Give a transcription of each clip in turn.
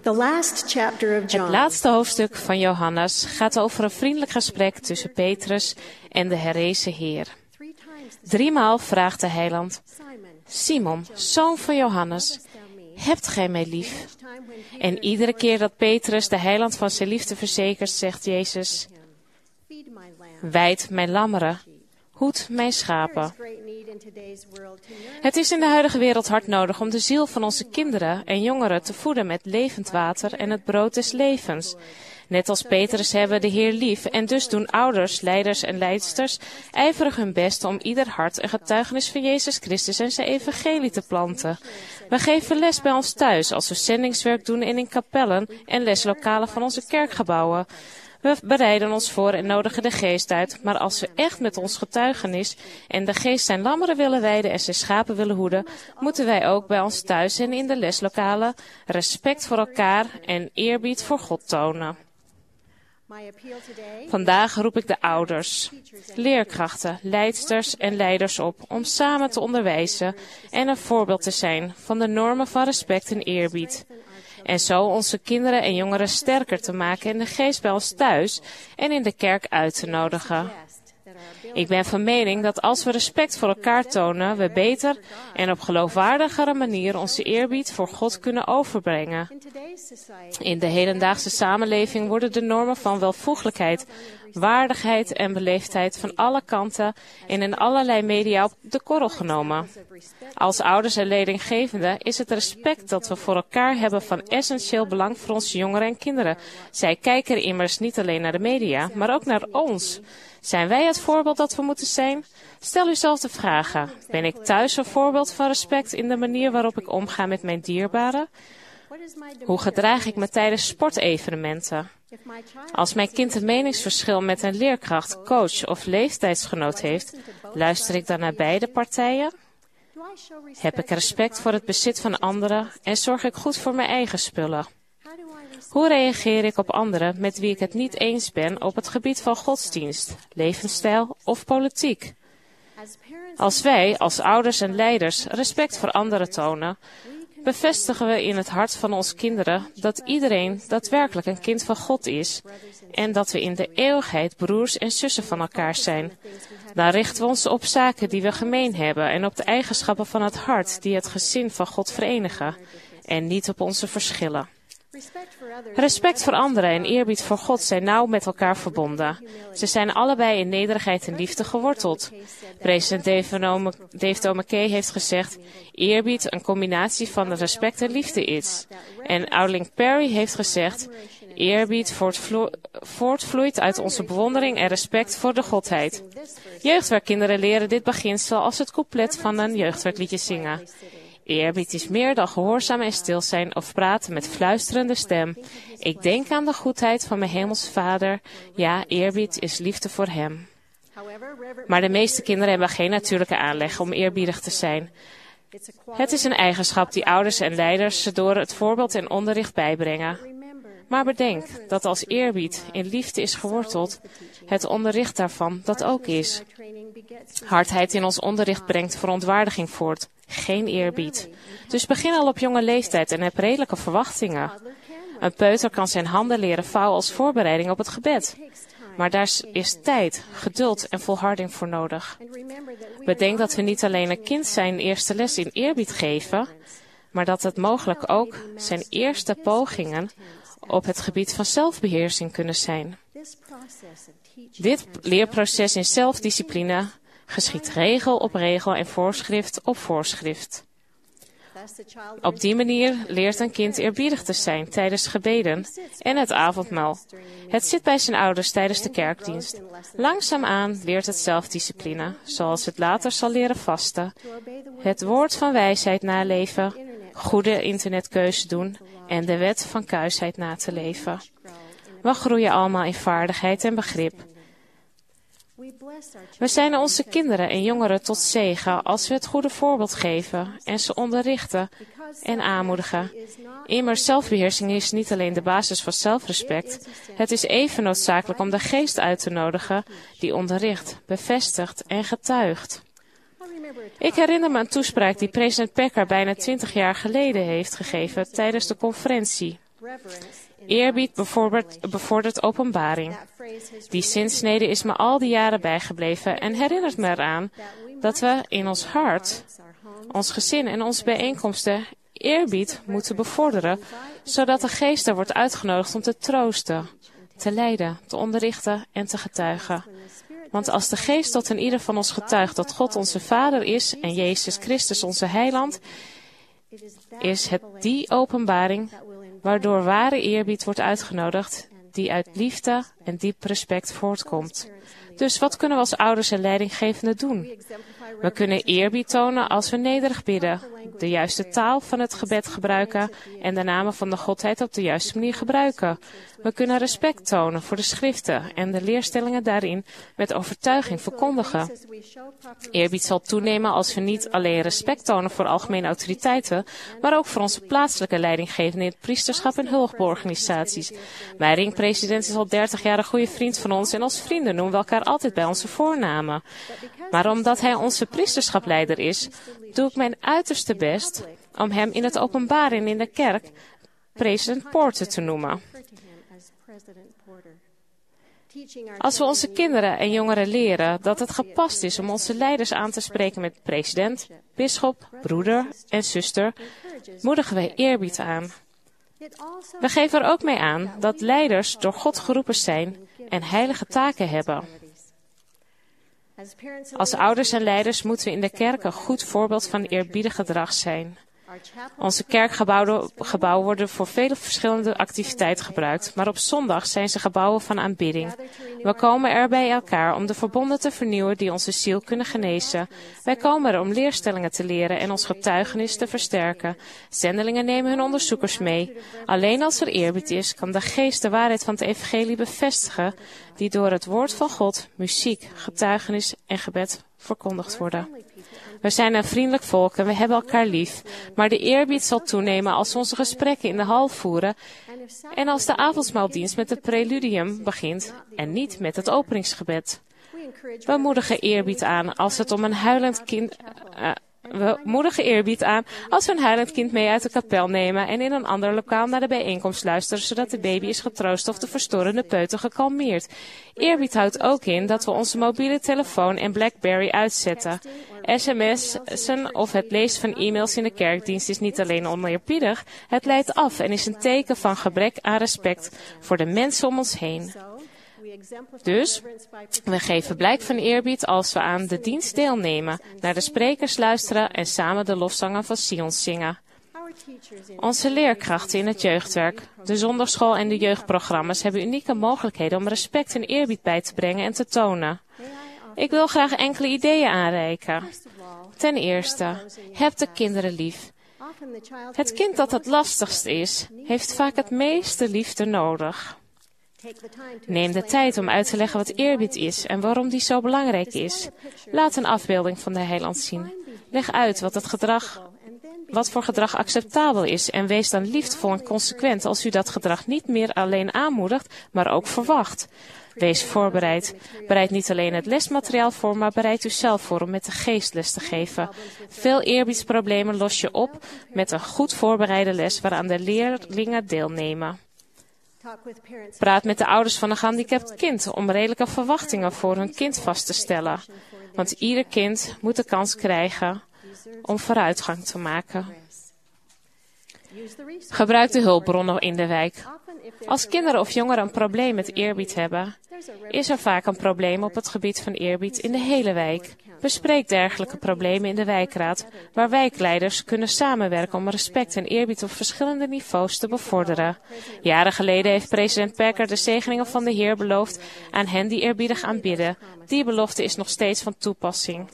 The last chapter of Het John laatste hoofdstuk van Johannes gaat over een vriendelijk gesprek tussen Petrus en de herrezen Heer. 3 maal vraagt de heiland: Simon, zoon van Johannes, hebt gij mij lief? En iedere keer dat Petrus de heiland van zijn liefde verzekert, zegt Jezus: wijd mijn lammeren, hoed mijn schapen. Het is in de huidige wereld hard nodig om de ziel van onze kinderen en jongeren te voeden met levend water en het brood des levens. Net als Petrus hebben we de Heer lief en dus doen ouders, leiders en leidsters ijverig hun best om ieder hart een getuigenis van Jezus Christus en zijn evangelie te planten. We geven les bij ons thuis als we zendingswerk doen en in kapellen en leslokalen van onze kerkgebouwen. We bereiden ons voor en nodigen de geest uit, maar als we echt met ons getuigenis en de geest zijn lammeren willen weiden en zijn schapen willen hoeden, moeten wij ook bij ons thuis en in de leslokalen respect voor elkaar en eerbied voor God tonen. Vandaag roep ik de ouders, leerkrachten, leidsters en leiders op om samen te onderwijzen en een voorbeeld te zijn van de normen van respect en eerbied. En zo onze kinderen en jongeren sterker te maken en de geest bij ons thuis en in de kerk uit te nodigen. Ik ben van mening dat als we respect voor elkaar tonen, we beter en op geloofwaardigere manier onze eerbied voor God kunnen overbrengen. In de hedendaagse samenleving worden de normen van welvoeglijkheid, waardigheid en beleefdheid van alle kanten en in allerlei media op de korrel genomen. Als ouders en leidinggevenden is het respect dat we voor elkaar hebben van essentieel belang voor onze jongeren en kinderen. Zij kijken immers niet alleen naar de media, maar ook naar ons. Zijn wij het voorbeeld dat we moeten zijn? Stel uzelf de vragen. Ben ik thuis een voorbeeld van respect in de manier waarop ik omga met mijn dierbaren? Hoe gedraag ik me tijdens sportevenementen? Als mijn kind een meningsverschil met een leerkracht, coach of leeftijdsgenoot heeft, luister ik dan naar beide partijen? Heb ik respect voor het bezit van anderen en zorg ik goed voor mijn eigen spullen? Hoe reageer ik op anderen met wie ik het niet eens ben op het gebied van godsdienst, levensstijl of politiek? Als wij, als ouders en leiders, respect voor anderen tonen, bevestigen we in het hart van onze kinderen dat iedereen daadwerkelijk een kind van God is en dat we in de eeuwigheid broers en zussen van elkaar zijn. Dan richten we ons op zaken die we gemeen hebben en op de eigenschappen van het hart die het gezin van God verenigen en niet op onze verschillen. Respect voor anderen en eerbied voor God zijn nauw met elkaar verbonden. Ze zijn allebei in nederigheid en liefde geworteld. President Dave Omekey heeft gezegd: eerbied een combinatie van respect en liefde is. En Oudeling Perry heeft gezegd: eerbied voortvloeit uit onze bewondering en respect voor de Godheid. Jeugdwerkkinderen leren dit beginsel als het couplet van een jeugdwerkliedje zingen. Eerbied is meer dan gehoorzaam en stil zijn of praten met fluisterende stem. Ik denk aan de goedheid van mijn hemelse Vader. Ja, eerbied is liefde voor hem. Maar de meeste kinderen hebben geen natuurlijke aanleg om eerbiedig te zijn. Het is een eigenschap die ouders en leiders ze door het voorbeeld en onderricht bijbrengen. Maar bedenk dat als eerbied in liefde is geworteld, het onderricht daarvan dat ook is. Hardheid in ons onderricht brengt verontwaardiging voort, geen eerbied. Dus begin al op jonge leeftijd en heb redelijke verwachtingen. Een peuter kan zijn handen leren vouwen als voorbereiding op het gebed. Maar daar is tijd, geduld en volharding voor nodig. Bedenk dat we niet alleen een kind zijn eerste les in eerbied geven, maar dat het mogelijk ook zijn eerste pogingen op het gebied van zelfbeheersing kunnen zijn. Dit leerproces in zelfdiscipline geschiet regel op regel en voorschrift op voorschrift. Op die manier leert een kind eerbiedig te zijn tijdens gebeden en het avondmaal. Het zit bij zijn ouders tijdens de kerkdienst. Langzaamaan leert het zelfdiscipline, zoals het later zal leren vasten, het woord van wijsheid naleven, goede internetkeuze doen en de wet van kuisheid na te leven. We groeien allemaal in vaardigheid en begrip. We zijn onze kinderen en jongeren tot zegen als we het goede voorbeeld geven en ze onderrichten en aanmoedigen. Immers, zelfbeheersing is niet alleen de basis van zelfrespect. Het is even noodzakelijk om de geest uit te nodigen die onderricht, bevestigt en getuigt. Ik herinner me een toespraak die president Packer bijna 20 jaar geleden heeft gegeven tijdens de conferentie. Eerbied bevordert openbaring. Die zinsnede is me al die jaren bijgebleven en herinnert me eraan dat we in ons hart, ons gezin en onze bijeenkomsten eerbied moeten bevorderen, zodat de geest er wordt uitgenodigd om te troosten, te leiden, te onderrichten en te getuigen. Want als de geest tot in ieder van ons getuigt dat God onze Vader is en Jezus Christus onze Heiland, is het die openbaring waardoor ware eerbied wordt uitgenodigd, die uit liefde en diep respect voortkomt. Dus wat kunnen we als ouders en leidinggevenden doen? We kunnen eerbied tonen als we nederig bidden, de juiste taal van het gebed gebruiken en de namen van de Godheid op de juiste manier gebruiken. We kunnen respect tonen voor de schriften en de leerstellingen daarin met overtuiging verkondigen. Eerbied zal toenemen als we niet alleen respect tonen voor algemene autoriteiten, maar ook voor onze plaatselijke leidinggevenden in het priesterschap en hulpbeorganisaties. Mijn ringpresident is al 30 jaar een goede vriend van ons en als vrienden noemen we elkaar altijd bij onze voornamen. Maar omdat hij onze priesterschapleider is, doe ik mijn uiterste best om hem in het openbaar en in de kerk president Porter te noemen. Als we onze kinderen en jongeren leren dat het gepast is om onze leiders aan te spreken met president, bisschop, broeder en zuster, moedigen wij eerbied aan. We geven er ook mee aan dat leiders door God geroepen zijn en heilige taken hebben. Als ouders en leiders moeten we in de kerk een goed voorbeeld van eerbiedig gedrag zijn. Onze kerkgebouwen worden voor vele verschillende activiteiten gebruikt, maar op zondag zijn ze gebouwen van aanbidding. We komen er bij elkaar om de verbonden te vernieuwen die onze ziel kunnen genezen. Wij komen er om leerstellingen te leren en ons getuigenis te versterken. Zendelingen nemen hun onderzoekers mee. Alleen als er eerbied is, kan de geest de waarheid van het evangelie bevestigen, die door het woord van God, muziek, getuigenis en gebed verkondigd worden. We zijn een vriendelijk volk en we hebben elkaar lief, maar de eerbied zal toenemen als we onze gesprekken in de hal voeren en als de avondmaaldienst met het preludium begint en niet met het openingsgebed. We moedigen eerbied aan als het om een huilend kind... We moedigen eerbied aan als we een huilend kind mee uit de kapel nemen en in een ander lokaal naar de bijeenkomst luisteren, zodat de baby is getroost of de verstorende peuter gekalmeerd. Eerbied houdt ook in dat we onze mobiele telefoon en BlackBerry uitzetten. SMS'en of het lezen van e-mails in de kerkdienst is niet alleen oneerbiedig, het leidt af en is een teken van gebrek aan respect voor de mensen om ons heen. Dus, we geven blijk van eerbied als we aan de dienst deelnemen, naar de sprekers luisteren en samen de lofzangen van Sion zingen. Onze leerkrachten in het jeugdwerk, de zondagschool en de jeugdprogramma's hebben unieke mogelijkheden om respect en eerbied bij te brengen en te tonen. Ik wil graag enkele ideeën aanreiken. Ten eerste, heb de kinderen lief. Het kind dat het lastigst is, heeft vaak het meeste liefde nodig. Neem de tijd om uit te leggen wat eerbied is en waarom die zo belangrijk is. Laat een afbeelding van de heiland zien. Leg uit wat voor gedrag acceptabel is en wees dan liefdevol en consequent als u dat gedrag niet meer alleen aanmoedigt, maar ook verwacht. Wees voorbereid. Bereid niet alleen het lesmateriaal voor, maar bereid u zelf voor om met de geest les te geven. Veel eerbiedsproblemen los je op met een goed voorbereide les waaraan de leerlingen deelnemen. Praat met de ouders van een gehandicapt kind om redelijke verwachtingen voor hun kind vast te stellen. Want ieder kind moet de kans krijgen om vooruitgang te maken. Gebruik de hulpbronnen in de wijk. Als kinderen of jongeren een probleem met eerbied hebben, is er vaak een probleem op het gebied van eerbied in de hele wijk. Bespreek dergelijke problemen in de wijkraad, waar wijkleiders kunnen samenwerken om respect en eerbied op verschillende niveaus te bevorderen. Jaren geleden heeft president Packer de zegeningen van de Heer beloofd aan hen die eerbiedig aanbidden. Die belofte is nog steeds van toepassing.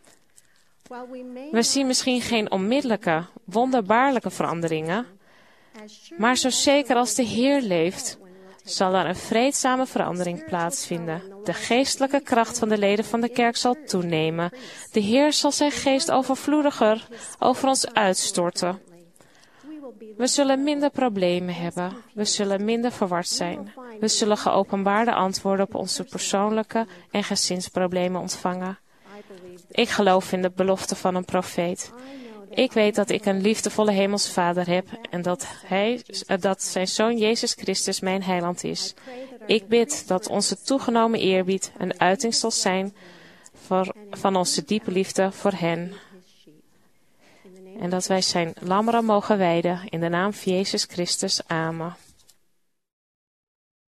We zien misschien geen onmiddellijke, wonderbaarlijke veranderingen, maar zo zeker als de Heer leeft, zal er een vreedzame verandering plaatsvinden. De geestelijke kracht van de leden van de kerk zal toenemen. De Heer zal zijn geest overvloediger over ons uitstorten. We zullen minder problemen hebben. We zullen minder verward zijn. We zullen geopenbaarde antwoorden op onze persoonlijke en gezinsproblemen ontvangen. Ik geloof in de belofte van een profeet. Ik weet dat ik een liefdevolle hemelse Vader heb en dat zijn Zoon Jezus Christus mijn heiland is. Ik bid dat onze toegenomen eerbied een uiting zal zijn van onze diepe liefde voor hen. En dat wij zijn lammeren mogen wijden in de naam van Jezus Christus. Amen.